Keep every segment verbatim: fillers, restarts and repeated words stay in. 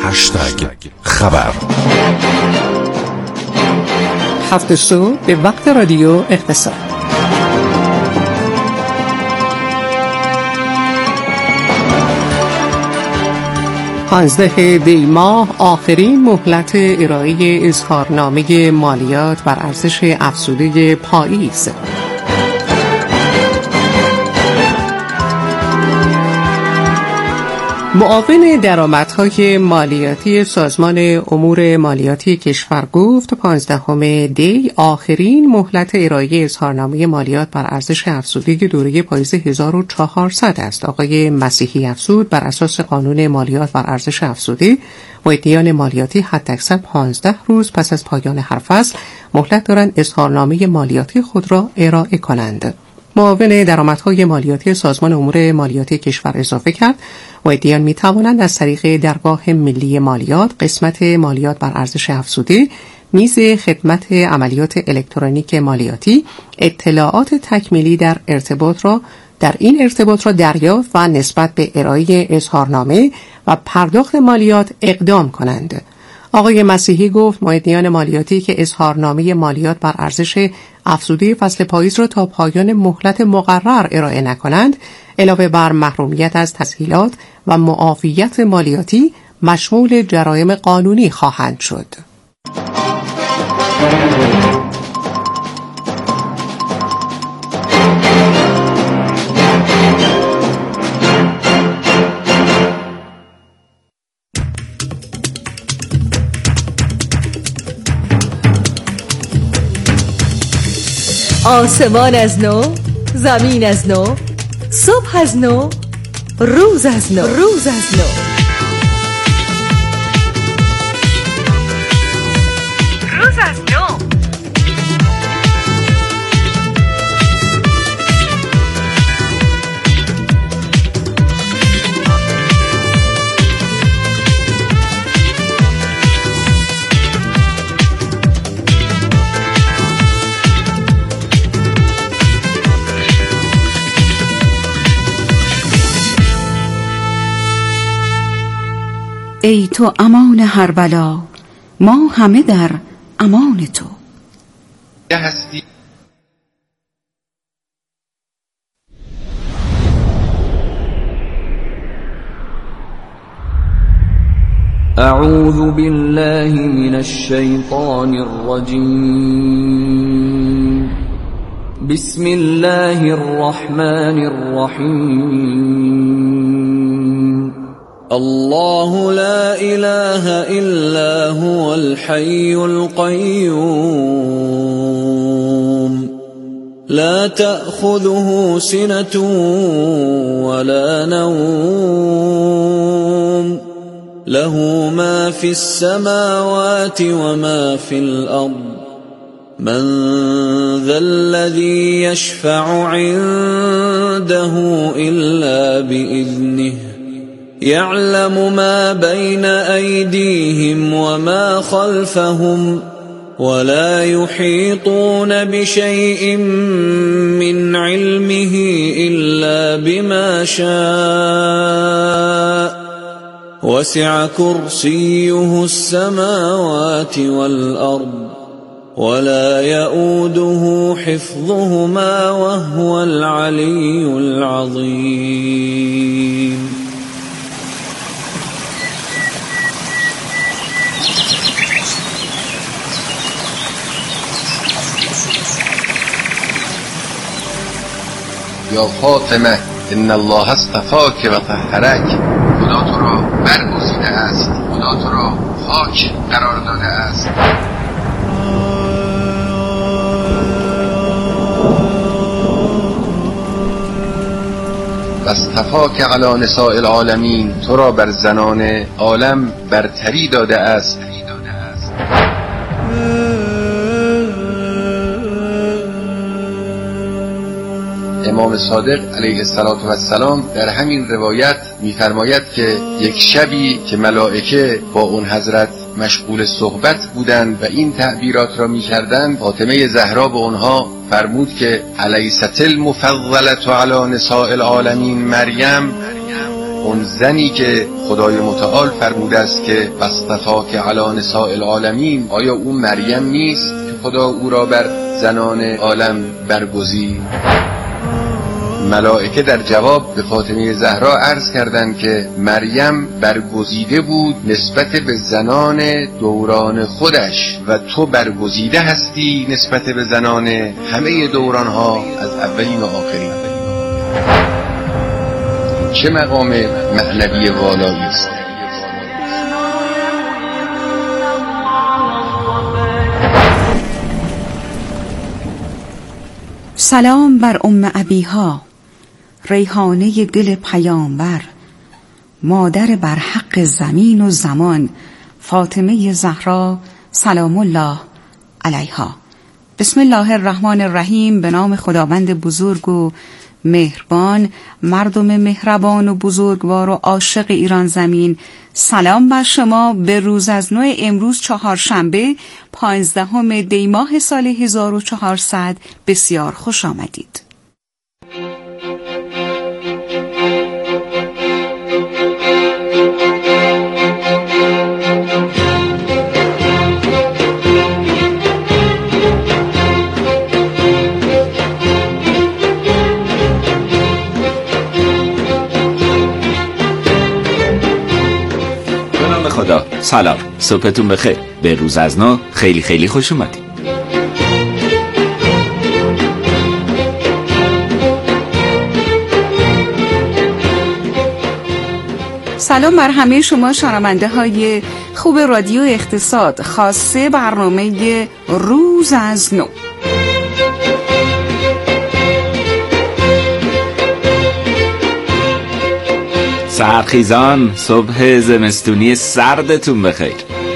هشتگ خبر. هفت صبح به وقت رادیو اقتصاد. پانزده دی ماه آخرین مهلت ارائه اظهارنامه مالیات بر ارزش افزوده پاییز. معاون درآمدهای مالیاتی سازمان امور مالیاتی کشور گفت پانزدهم دی آخرین مهلت ارائه اظهارنامه مالیات بر ارزش افزوده دوره پاییز هزار و چهارصد است. آقای مسیحی افزود بر اساس قانون مالیات بر ارزش افزوده مدعیان مالیاتی حداکثر پانزده روز پس از پایان هر فصل مهلت دارند اظهارنامه مالیاتی خود را ارائه کنند. معاون درآمدهای مالیاتی سازمان امور مالیاتی کشور اضافه کرد مدعیان می توانند از طریق درگاه ملی مالیات، قسمت مالیات بر ارزش افزوده، میز خدمت عملیات الکترونیک مالیاتی، اطلاعات تکمیلی در ارتباط را در این ارتباط را دریافت و نسبت به ارائه اظهارنامه و پرداخت مالیات اقدام کنند. آقای مسیحی گفت مدعیان مالیاتی که اظهارنامه مالیات بر ارزش افزوده فصل پاییز را تا پایان مهلت مقرر ارائه نکنند، علاوه بر محرومیت از تسهیلات و معافیت مالیاتی مشمول جرایم قانونی خواهند شد. آسمان از نو، زمین از نو، صبح از نو، روز از نو، روز از نو. روز از نو. ای تو امان هر بلا، ما همه در امان تو. هستی اعوذ بالله من الشیطان الرجیم. بسم الله الرحمن الرحیم. الله لا إله إلا هو الحي القيوم لا تأخذه سنة ولا نوم له ما في السماوات وما في الأرض من ذا الذي يشفع عنده إلا بإذنه يعلم ما بين أيديهم وما خلفهم ولا يحيطون بشيء من علمه إلا بما شاء وسع كرسيه السماوات والأرض ولا يؤوده حفظهما وهو العلي العظيم. یا فاطمه ان الله اصطفاک و طهرک، خدا تو را برگزیده است، خدا تو را پاک قرار داده است. و اصطفاک علی نساء العالمین، تو را بر زنان عالم برتری داده است. امام صادق علیه السلام در همین روایت می‌فرماید که یک شبی که ملائکه با اون حضرت مشغول صحبت بودند و این تعبیرات را می‌کردند، فاطمه زهرا به اونها فرمود که الیست المفضلة علی نساء العالمین مریم، اون زنی که خدای متعال فرموده است که بسطفاک علی نساء العالمین، آیا او مریم نیست که خدا او را بر زنان عالم برگزید؟ ملائکه در جواب به فاطمه زهرا عرض کردند که مریم برگزیده بود نسبت به زنان دوران خودش و تو برگزیده هستی نسبت به زنان همه دورانها از اولین و آخرین. چه مقام معنوی والایی است! سلام بر ام ابیها، ریحانه دل پیامبر، مادر برحق زمین و زمان، فاطمه زهرا سلام الله علیها. بسم الله الرحمن الرحیم. به نام خداوند بزرگ و مهربان، مردم مهربان و بزرگوار و عاشق ایران زمین، سلام بر شما. به روز از نو امروز چهارشنبه پانزدهم دی ماه سال هزار و چهارصد بسیار خوش آمدید. خدا. سلام، صبحتون بخیر. به روز از نو خیلی خیلی خوش اومدید. سلام بر همه شما شنونده های خوب رادیو اقتصاد، خاصه برنامه روز از نو. سرخیزان، صبح زمستونی سردتون بخیر.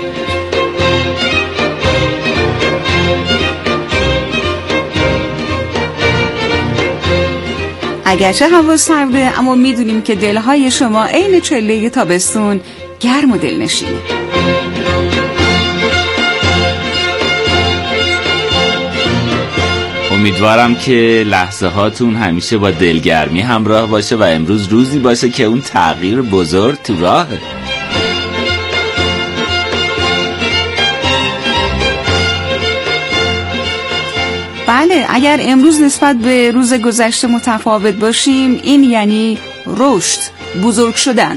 اگرچه هوا سرده، اما میدونیم که دلهای شما عین چله تابستون گرم و دلنشینه. امیدوارم که لحظه هاتون همیشه با دلگرمی همراه باشه و امروز روزی باشه که اون تغییر بزرگ تو راهه. بله، اگر امروز نسبت به روز گذشته متفاوت باشیم، این یعنی رشد، بزرگ شدن.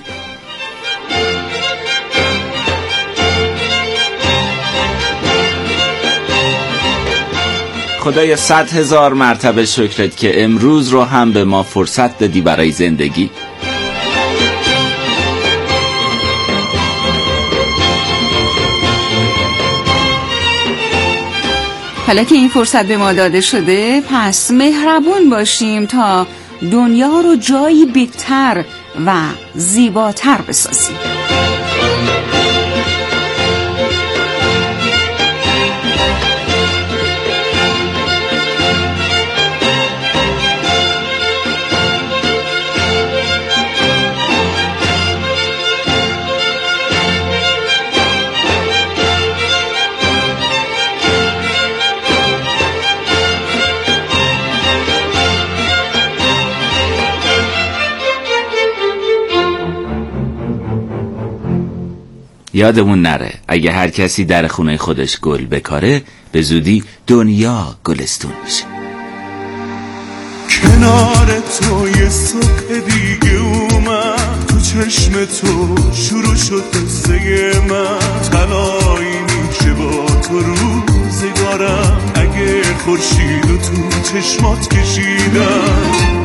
خدایا صد هزار مرتبه شکرت که امروز رو هم به ما فرصت دادی برای زندگی. حالا که این فرصت به ما داده شده، پس مهربون باشیم تا دنیا رو جایی بهتر و زیباتر بسازیم. یادمون نره اگه هر کسی در خونه خودش گل بکاره، به زودی دنیا گلستون میشه. کنار تو یه صبح دیگه اومد، تو چشم تو شروع شد قصه من. طلایی میشه با تو روزگارم، اگه خورشید و تو چشمات کشیدم.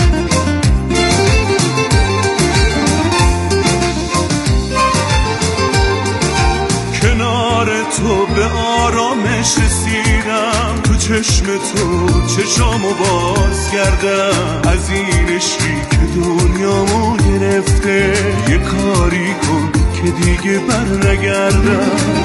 تو به آرامش رسیدم، تو چشم تو چشامو باز کردم. از این عشقی که دنیامو گرفته، یه کاری کن که دیگه بر نگردم.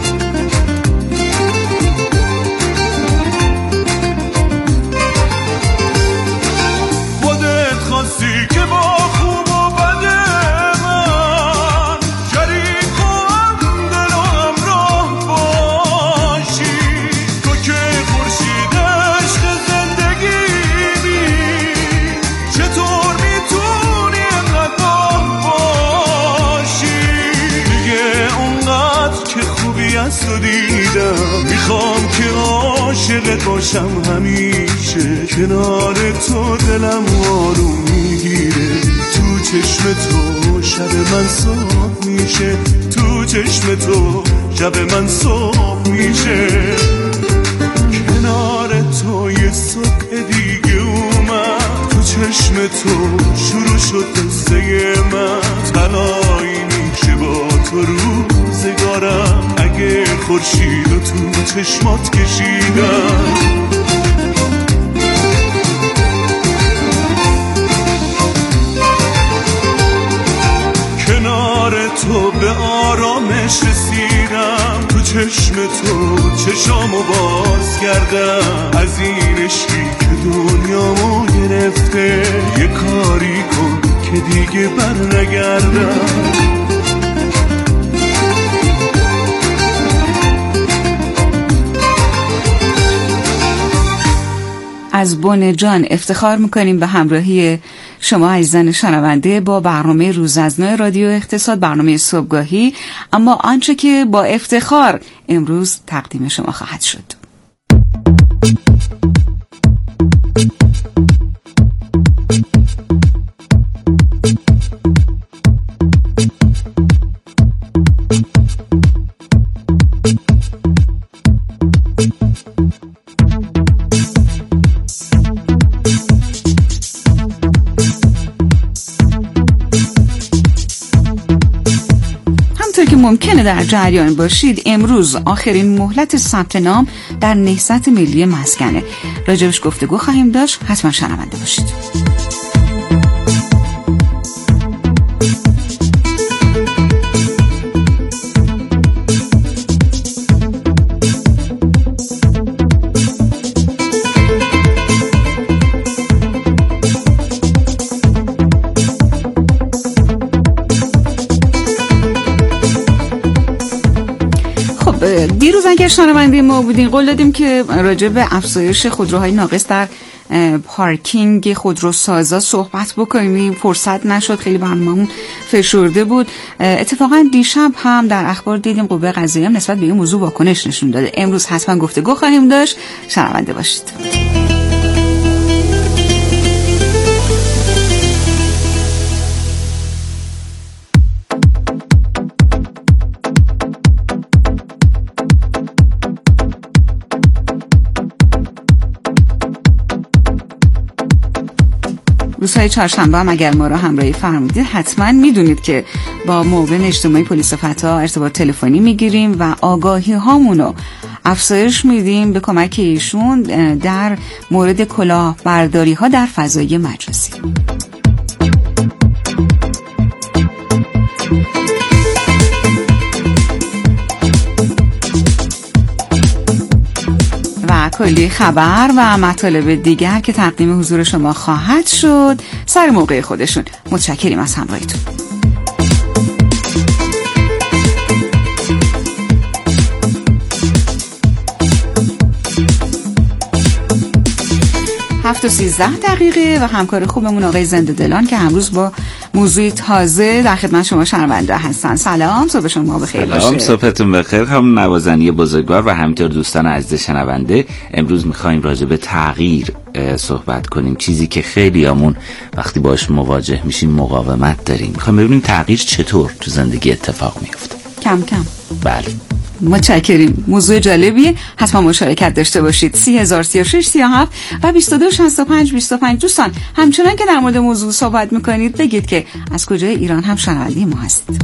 خودت خواستی که با خوب و بده من شریک کنم، دل و همراه باشی. تو که خورشید عشق زندگیمی، چطور میتونی انقدر باشم همیشه، کنار تو دلم آروم میگیره، تو چشم تو شب من صبح میشه، تو چشم تو شب من صبح میشه، کنار تو یه صبح دیگه اومد، تو چشم تو شروع شد قصه من، تنهایی میشه با تو روزگارم، اگه خورشید و تو چشمات کشیدم. کنار تو به آرامش رسیدم، تو چشم تو چشامو باز کردم، از این عشقی که دنیامو گرفته، یه کاری کن که دیگه بر نگردم. از بن جان افتخار میکنیم به همراهی شما عزیزان شنونده با برنامه روز از نو رادیو اقتصاد، برنامه صبحگاهی. اما آنچه که با افتخار امروز تقدیم شما خواهد شد. ممکنه در جریان باشید، امروز آخرین مهلت ثبت نام در نهضت ملی مسکنه. راجبش گفتگو خواهیم داشت، حتما شنونده باشید. دیروز اگر شنونده ما بودین قول دادیم که راجع به افزایش خودروهای ناقص در پارکینگ خودروسازا صحبت بکنیم، فرصت نشد، خیلی برنامه‌مون فشرده بود. اتفاقا دیشب هم در اخبار دیدیم قوه قضاییه هم نسبت به این موضوع واکنش نشون داده. امروز حتما گفتگو خواهیم داشت، شنونده باشید. روزهای چهارشنبه هم اگر ما را همراهی فرمودید حتما میدونید که با معاون اجتماعی پلیس فتا ارتباط تلفنی میگیریم و آگاهی هامونو افزایش میدیم به کمک ایشون در مورد کلاهبرداری ها در فضای مجازی. کلی خبر و مطالب دیگر که تقدیم حضور شما خواهد شد سر موقع خودشون. متشکریم از همراهیتون. هفت و سیزده دقیقه و همکار خوبمون آقای زنده دلان که امروز با موضوع تازه در خدمت شما شنونده هستن. سلام، صبح شما بخیر باشه. سلام، صبحتون بخیر. هم نوازنی بزرگوار و همینطور دوستان عزیز شنونده، امروز میخوایم راجع به تغییر صحبت کنیم، چیزی که خیلیامون وقتی باش مواجه میشیم مقاومت داریم. میخوایم ببینیم تغییر چطور تو زندگی اتفاق میفته. کم کم. بله. متشکریم. موضوع جالبیه، حتما مشارکت داشته باشید. سی هزار سی و شش سی و هفت و بیست و دو شصت و پنج بیست و پنج. دوستان همچنان که در مورد موضوع صحبت میکنید بگید که از کجای ایران هم شنونده ما هستید.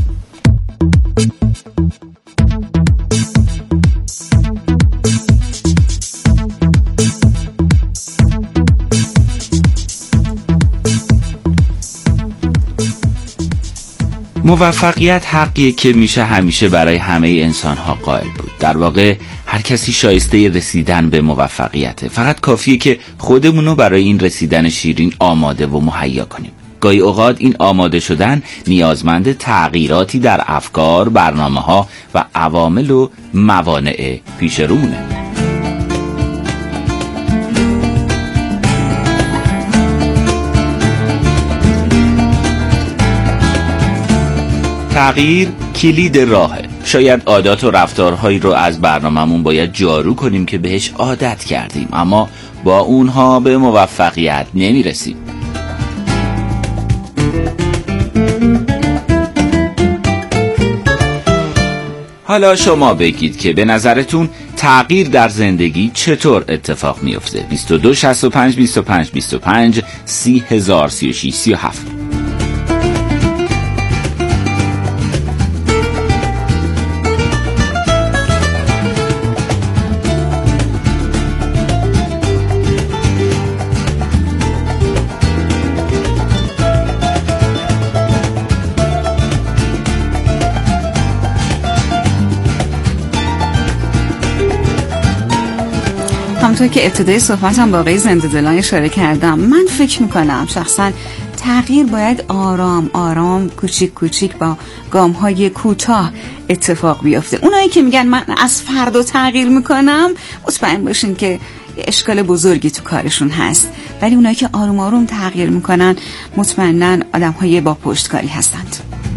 موفقیت حقیه که میشه همیشه برای همه انسان ها قائل بود. در واقع هر کسی شایسته رسیدن به موفقیته، فقط کافیه که خودمونو برای این رسیدن شیرین آماده و مهیا کنیم. گاهی اوقات این آماده شدن نیازمند تغییراتی در افکار، برنامه ها و عوامل و موانع پیش رونه. تغییر کلید راهه. شاید عادات و رفتارهایی رو از برنامه‌مون باید جارو کنیم که بهش عادت کردیم، اما با اونها به موفقیت نمیرسیم. حالا شما بگید که به نظرتون تغییر در زندگی چطور اتفاق میفته؟ بیست و دو شصت و پنج بیست و پنج بیست و پنج سی هزار سی و شش سی و هفت. همونطور که ابتدای صحبتم با آقای زنده دلان اشاره کردم، من فکر میکنم شخصا تغییر باید آرام آرام کوچیک کوچیک با گام‌های کوتاه اتفاق بیفته. اونایی که میگن من از فردا تغییر میکنم، مطمئن باشین که اشکال بزرگی تو کارشون هست، ولی اونایی که آروم آروم تغییر میکنن مطمئناً آدم‌های با پشتکاری هستند.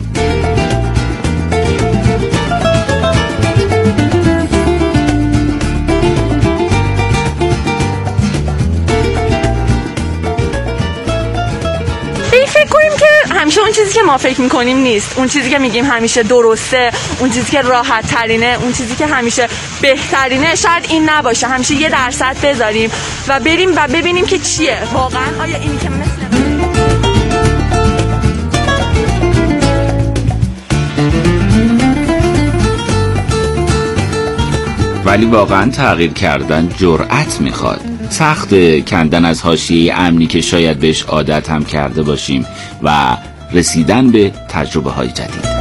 همیشه اون چیزی که ما فکر میکنیم نیست، اون چیزی که میگیم همیشه درسته، اون چیزی که راحت ترینه، اون چیزی که همیشه بهترینه، شاید این نباشه. همیشه یه درصد بذاریم و بریم و ببینیم که چیه واقعا. آیا اینی که مثل ولی واقعا تغییر کردن جرأت میخواد. سخت کندن از حاشیه امنی که شاید بهش عادت هم کرده باشیم و رسیدن به تجربه های جدید.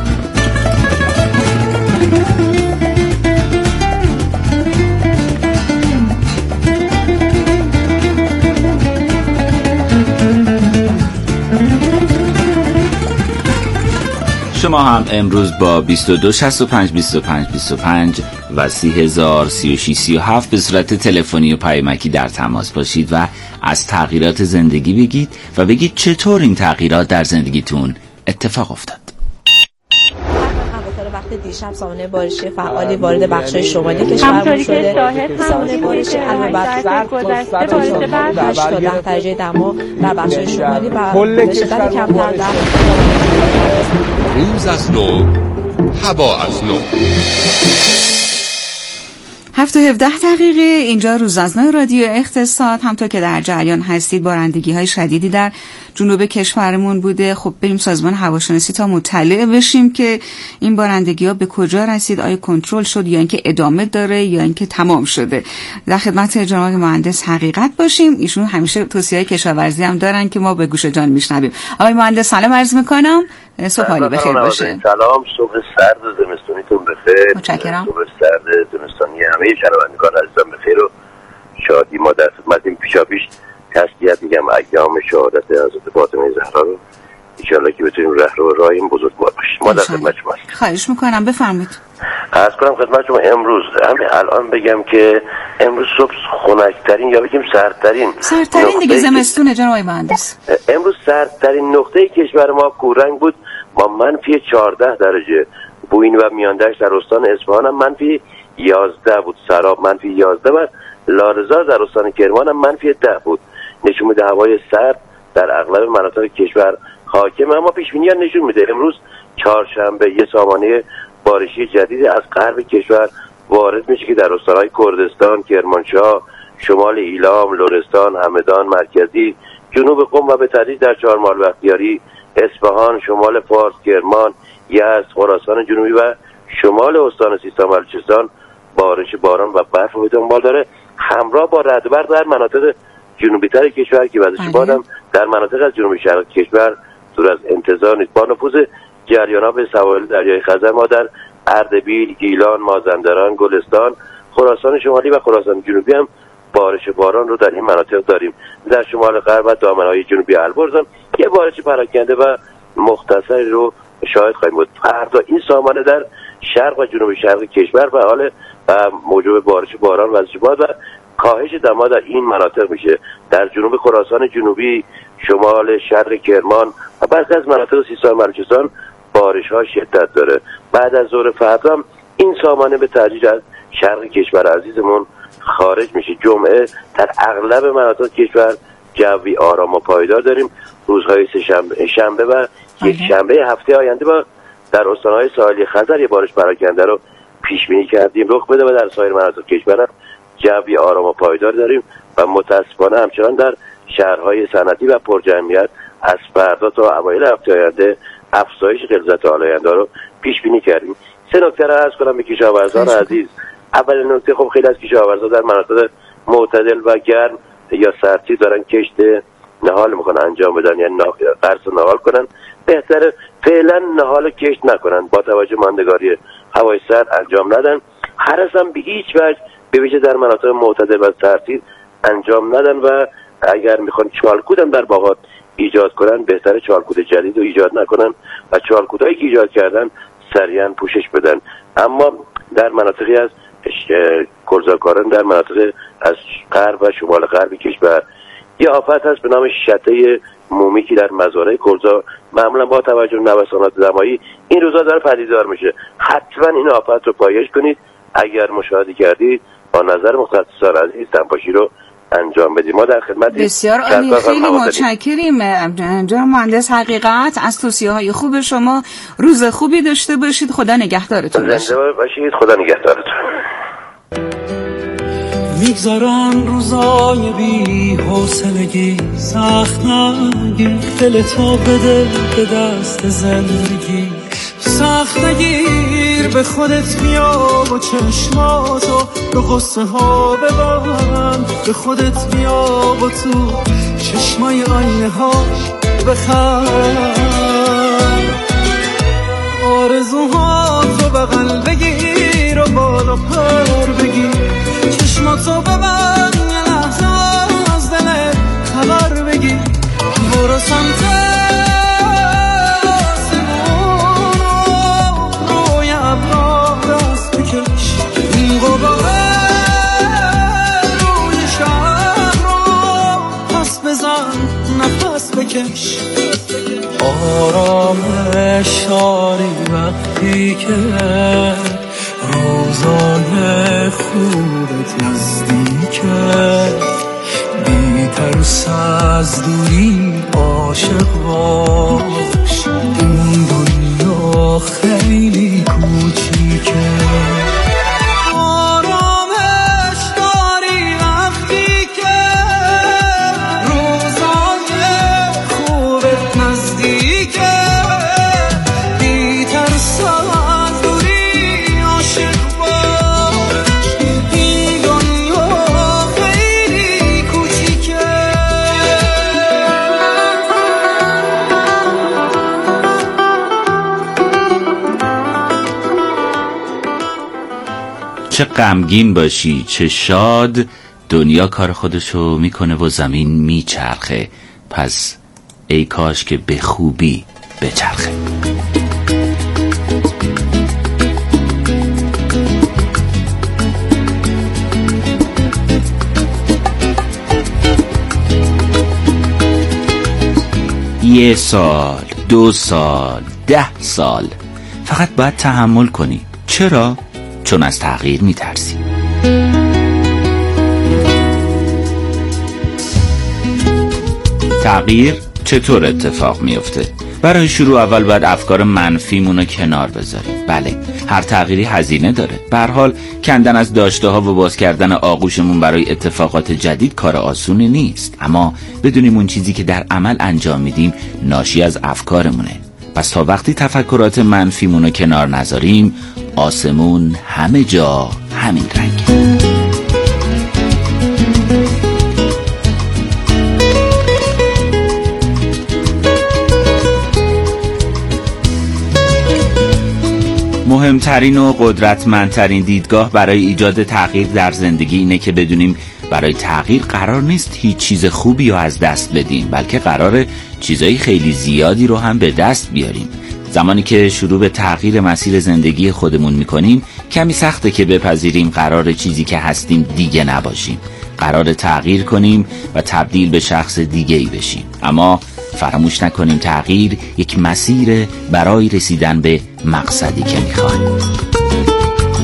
شما هم امروز با بیست و دو شصت و پنج بیست و پنج بیست و پنج و سی هزار سی و شش سی و هفت به صورت تلفنی و پیامکی در تماس باشید و از تغییرات زندگی بگید و بگید چطور این تغییرات در زندگیتون اتفاق افتاد. وقت دیشب سامانه بارشی فعالی وارد بخش‌های شمالی کشور شده. سامانه بارشی علاوه بر برف گذشته بارش برف هشت تا ده درجه دما در بخش‌های شمالی و شدت کمتر در روز از نو، هوا از نو. هفت و هفده دقیقه اینجا روز از نو رادیو اقتصاد. همطور که در جریان هستید بارندگی های شدیدی در جنوب کشورمون بوده. خب بریم سازمان هواشناسی تا مطلع بشیم که این بارندگی ها به کجا رسید، آیا کنترل شد یا اینکه ادامه داره یا اینکه تمام شده. در خدمت جناب مهندس حقیقت باشیم. ایشون همیشه توصیه کشاورزی هم دارن که ما به گوش جان میشنویم. آقای مهندس سلام عرض میکنم، صبح حالی بخیر باشه. سلام، صبح سرد زمستونیتون بخیر. متشکرم. صبح سرد زمستانی همه شنوندگان عزیزم بخیر و شادی. ما در خدمتیم. پیشاپیش تسلیت میگم ایام شهادت حضرت فاطمه زهرا رو، ان شاءالله که بتونیم رهرو راه این بزرگوار باشیم. ما در خدمت شما هستیم. خواهش میکنم، بفرمایید. عرض کنم خدمت شما امروز همین الان بگم که امروز صبح خنک‌ترین یا بگیم سردترین سردترین دیگه زمستونه جناب مهندس. امروز سردترین نقطه کشور ما کورنگ بود با منفی چهارده درجه. بوین و میاندشت در استان اصفهان هم منفی یازده بود، سراب منفی یازده و لارزار در استان کرمان هم منفی ده بود. نشون میده هوای سرد در اغلب مناطق کشور حاکم. اما پیش بینی نشون میده امروز چهارشنبه یه سامانه بارشی جدید از غرب کشور وارد میشه که در استان‌های کردستان، کرمانشاه، شمال ایلام، لرستان، همدان مرکزی، جنوب قم و به تدریج در چهارمحال بختیاری، اصفهان، شمال فارس، کرمان، یزد، خراسان جنوبی و شمال استان سیستان و بلوچستان بارش باران و برف رو به دنبال داره، همراه با رعدبرق در مناطق جنوبی تر کشور که بعدش بادم در مناطق از جنوبی شرق کشور دور از انتظار نیست. با نفوذ جریان‌ها به سواحل دریای خزر ما در اردبیل، گیلان، مازندران، گلستان، خراسان شمالی و خراسان جنوبی هم بارش باران رو در این مناطق داریم. در شمال غرب و دامنه‌های جنوبی البرز هم یه بارش پراکنده و مختصری رو شاهد خواهیم بود. فردا این سامانه در شرق و جنوب شرق کشور فعال و موجب بارش باران و باد و کاهش دما در این مناطق میشه. در جنوب خراسان جنوبی، شمال شرق کرمان و بعضی از مناطق سیستان و بلوچستان بارش ها شدت داره. بعد از ظهر فردا هم این سامانه به تدریج از شرق کشور عزیزمون خارج میشه. جمعه در اغلب مناطق کشور جوی آرام و پایدار داریم. روزهای سه شنبه شنبه و یک شنبه هفته آینده با در استانهای ساحلی خزر یه بارش پراکنده رو پیش بینی کردیم رخ بده و در سایر مناطق کشور جوی آرام و پایدار داریم و متاسفانه همچنان در شهرهای صنعتی و پرجمعیت از فردا تا اوایل هفته آینده افزایش غلظت آلاینده رو پیش بینی کردیم. سه نکته را عرض کنم به کشاورزان عزیز. اول نکته، خب خیلی از کشاورزان در مناطق معتدل و گرم یا سردسیر دارن کشت نهال میکنن انجام بدن، یعنی قرص نهال کنن. بهتره فعلا نهال کشت نکنن، با توجه ماندگاری هوای سرد انجام ندن. هرس هم به هیچ وجه به ویژه در مناطق معتدل و سردسیر انجام ندن و اگر میخوان چالکود هم در باغات ایجاد کنن بهتره چالکود جدید رو ایجاد نکنن و چالکودهایی که ایجاد کردن سریعا پوشش بدن. اما در مناطقی از کلزاکاران در مناطق از غرب و شمال غربی کشور یه آفت هست به نام شته مومی که در مزارع کلزا معمولا با توجه به نوسانات دمایی این روزا داره پدیدار میشه. حتما این آفت رو پایش کنید. اگر مشاهده کردید با نظر متخصصان عزیز تنباشی رو انجام بدیم. ما در خدمت بسیار عالی، خیلی متشکریم جناب مهندس حقیقت از توصیه‌های خوب شما. روز خوبی داشته باشید. خدا نگهدارتون باشه. زنده باشید. خدا نگهدارتون. میگذارن روزای بی حوصلگی، سخت نگیر دلتو بده به دست زندگی، سخت نگیر به خودت بیا و چشماتو به قصه ها ببند، به خودت بیا و تو چشمای آینه ها بخند، آرزوهاتو بغل بگیر و بالا پر بگیر، چشماتو ببند یه لحظه از دلت خبر بگیر، برو سمت آسمون و روی ابرا دست بکش، این غباره روی شهر رو پس بزن نفس بکش، آرامش داری وقتی که روزای خوبت نزدیکه، بی ترس از دوری عاشق باش، این دنیا خیلی کوچیکه، آرامش داری وقتی که روزای خوبت نزدیکه، بی ترس از دوری عاشق باش، این دنیا خیلی کوچیکه. چه غمگین باشی چه شاد، دنیا کار خودشو میکنه و زمین میچرخه، پس ای کاش که به خوبی بچرخه. یه سال، دو سال، ده سال، فقط باید تحمل کنی. چرا؟ چون از تغییر میترسی. تغییر چطور اتفاق میفته؟ برای شروع اول باید افکار منفیمون رو کنار بذاریم. بله، هر تغییری هزینه داره. به هر حال کندن از داشته ها و باز کردن آغوشمون برای اتفاقات جدید کار آسونی نیست، اما بدونیم اون چیزی که در عمل انجام میدیم ناشی از افکارمونه. پس تا وقتی تفکرات منفیمون رو کنار نذاریم، آسمون همه جا همین رنگه. مهمترین و قدرتمندترین دیدگاه برای ایجاد تغییر در زندگی اینه که بدونیم برای تغییر قرار نیست هیچ چیز خوبی رو از دست بدیم، بلکه قراره چیزای خیلی زیادی رو هم به دست بیاریم. زمانی که شروع به تغییر مسیر زندگی خودمون میکنیم، کمی سخته که بپذیریم قرار چیزی که هستیم دیگه نباشیم. قرار تغییر کنیم و تبدیل به شخص دیگه ای بشیم. اما فراموش نکنیم تغییر یک مسیر برای رسیدن به مقصدی که میخوایم.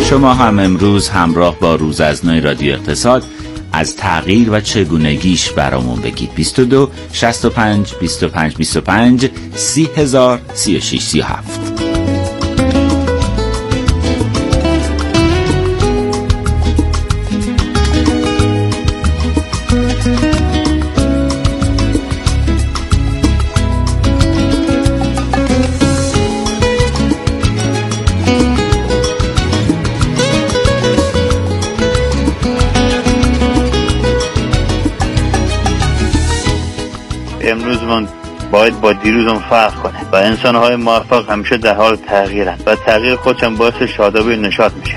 شما هم امروز همراه با روز از نو رادیو اقتصاد از تغییر و چگونگیش برامون بگید. بیست و دو شصت و پنج بیست و پنج بیست و پنج سی هزار سی و شش سی و هفت. امروزمون باید با دیروزمون فرق کنه و انسان‌های موفق همیشه در حال تغییرن و تغییر خودشون باعث شادابی و نشاط میشه.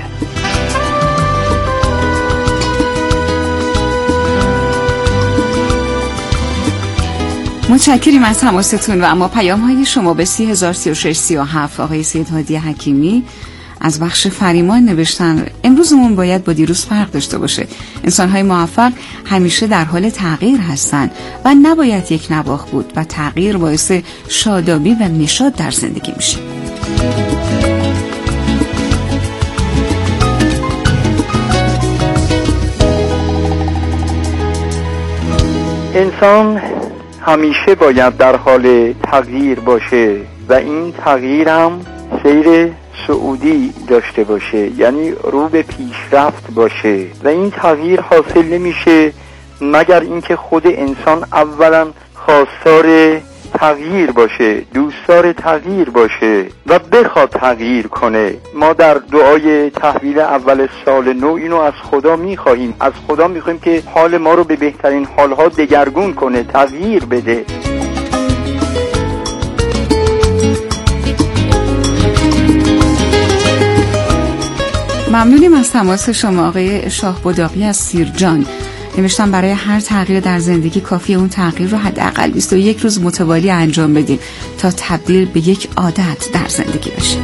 متشکریم از تماستون و اما پیام‌های شما به سی هزار سی و شش سی و هفت. آقای سید هادی حکیمی از بخش فریمان نوشتن امروزمون باید با دیروز فرق داشته باشه. انسان‌های موفق همیشه در حال تغییر هستن و نباید یک نواخت بود و تغییر باعث شادابی و نشاط در زندگی میشه. انسان همیشه باید در حال تغییر باشه و این تغییر هم سیر صعودی داشته باشه، یعنی رو به پیشرفت باشه و این تغییر حاصل نمیشه مگر اینکه خود انسان اولا خواستار تغییر باشه، دوستدار تغییر باشه و بخواد تغییر کنه. ما در دعای تحویل اول سال نو اینو از خدا میخواهیم، از خدا میخواهیم که حال ما رو به بهترین حالها دگرگون کنه، تغییر بده. ممنونیم از تماس شما. آقای شاه بداقی از سیرجان نوشتن برای هر تغییر در زندگی کافیه اون تغییر رو حداقل بیست و یک روز متوالی انجام بدیم تا تبدیل به یک عادت در زندگی بشه.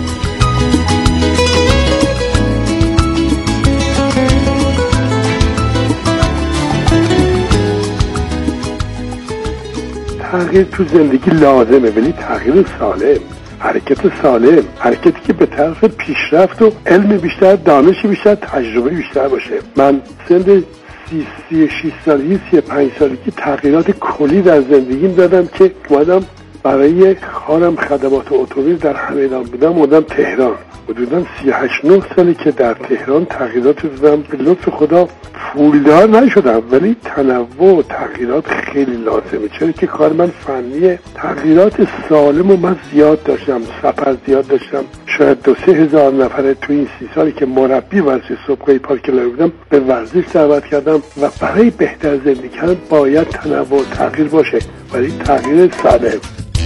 تغییر تو زندگی لازمه، ولی تغییر سالم، حرکت سالم، حرکتی که به طرف پیشرفت و علم بیشتر، دانش بیشتر، تجربه بیشتر باشه. من سند سی سی شش سالگی، سی پنج سالگی تغییرات کلی در زندگیم دادم که اومدم برای کارم خدمات اتومبیل در همدان بودم، اومدم تهران. حدوداً سی و هشت نه سالی که در تهران تغییرات دادم. به لطف خدا پولدار نشدم، ولی تنوع و تغییرات خیلی لازمه، چرا که کار من فنیه. تغییرات سالم و من زیاد داشتم، سفر زیاد داشتم، شاید دو سه هزار نفره تو این سی سالی که مربی ورزش صبحگاهی پارک لای بودم به ورزش دعوت کردم و برای بهتر زندگی کردن باید تنوع و تغییر باشه، ولی تغییر سالم.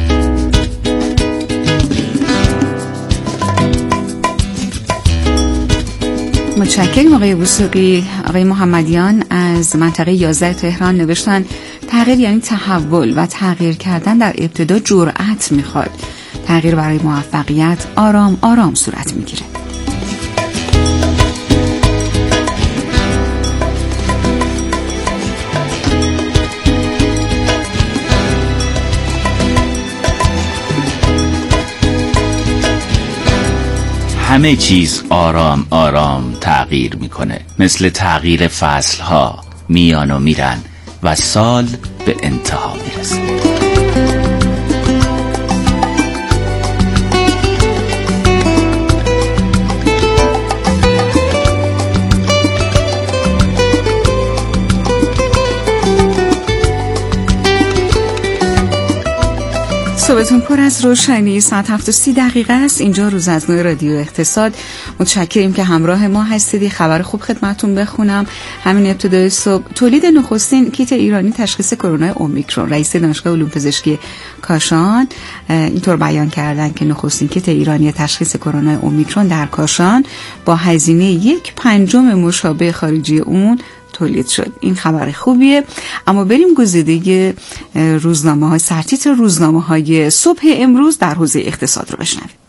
متشکرم آقای وثوقی. آقای محمدیان از منطقه یازده تهران نوشتن تغییر یعنی تحول و تغییر کردن در ابتدا جرأت میخواد. تغییر برای موفقیت آرام آرام صورت میگیره. همه چیز آرام آرام تغییر میکنه، مثل تغییر فصلها میان و میرن و سال به انتها میرسه. صبحتون پر از روشنی. ساعت هفت و سی دقیقه است. اینجا روز از نو رادیو اقتصاد. متشکریم که همراه ما هستید. خبر خوب خدمتون بخونم. همین ابتدای صبح تولید نخستین کیت ایرانی تشخیص کرونا اومیکرون. رئیس دانشگاه علوم پزشکی کاشان اینطور بیان کردن که نخستین کیت ایرانی تشخیص کرونا اومیکرون در کاشان با هزینه یک پنجم مشابه خارجی اون تولید شد. این خبر خوبیه. اما بریم گزیده روزنامه های سرتیتر روزنامه های صبح امروز در حوزه اقتصاد رو بشنویم.